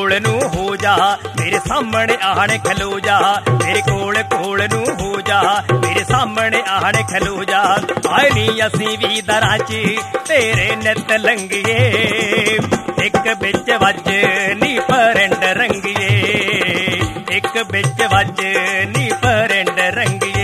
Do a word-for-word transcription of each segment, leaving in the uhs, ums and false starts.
कोल नू हो जा, मेरे सामने आने खलो जा, मेरे कोल कोल नू हो जा, मेरे सामने आने खलो जा। आए नी असी भी दरां च तेरे नित लंघिए, एक बिच वज नी परिंड रंगिए, एक बिच वज नी परिंड रंगिए।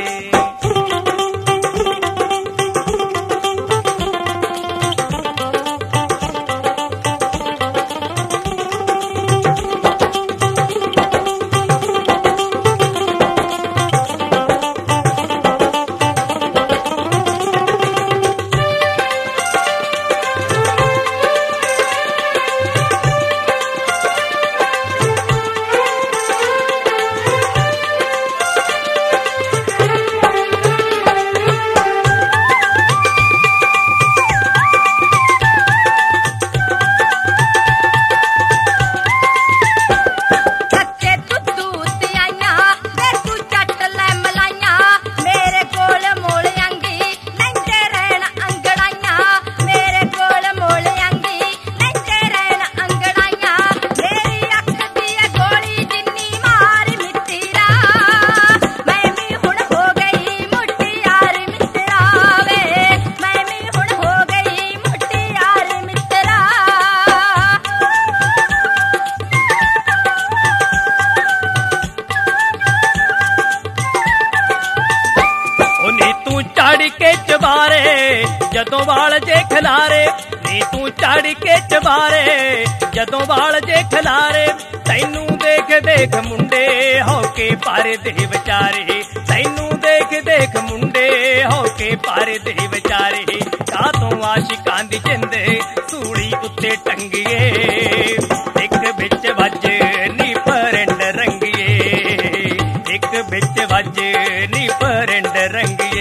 चढ़ के चबारे जदों वाल जे खिलारे, नी तू चढ़ के चबारे जदों वाल जे खिलारे। तैनू देख देख मुंडे होके पर दे विचारे, तैनू देख देख मुंडे होके पर दे विचारे। कातों आशिकां दी जिंद सूली उत्ते टंगिए, एक बिच वज नी परिंड रंगिए, एक बिच वज नी परिंड रंगिए।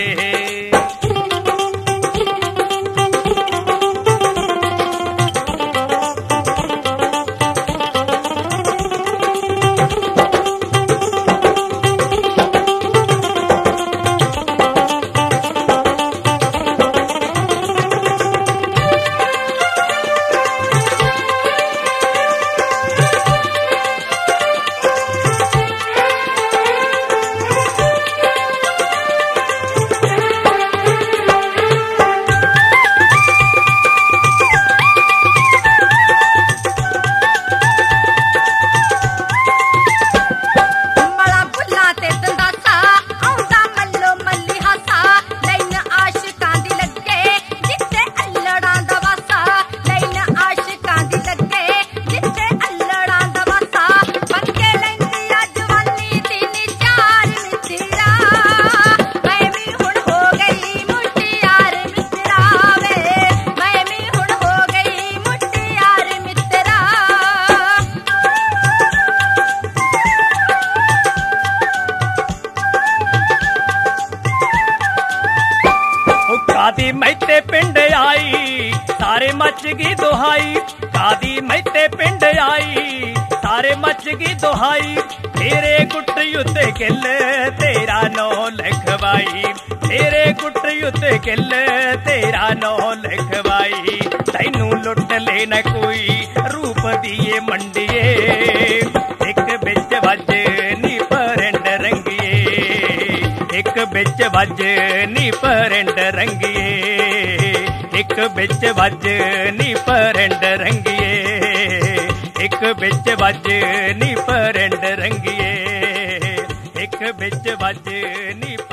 कादी मैते पिंड आई सारे मच गई दुहाई, कादी मैते पिंड आई सारे मच गई दुहाई। तेरे गुट युद्ध किल तेरा नौ लिखवाई, तेरे गुट युद्ध किल तेरा नौ लिखवाई। तैनू लुट लेना कोई रूप दिए मंडिए, एक बिच वज नी परिंड रंगिए, एक बिच वज नी परिंड रंगिए, एक बिच वज नी परिंड रंगिए, एक बिच वज नी परिंड रंगिए, एक बिच वज नी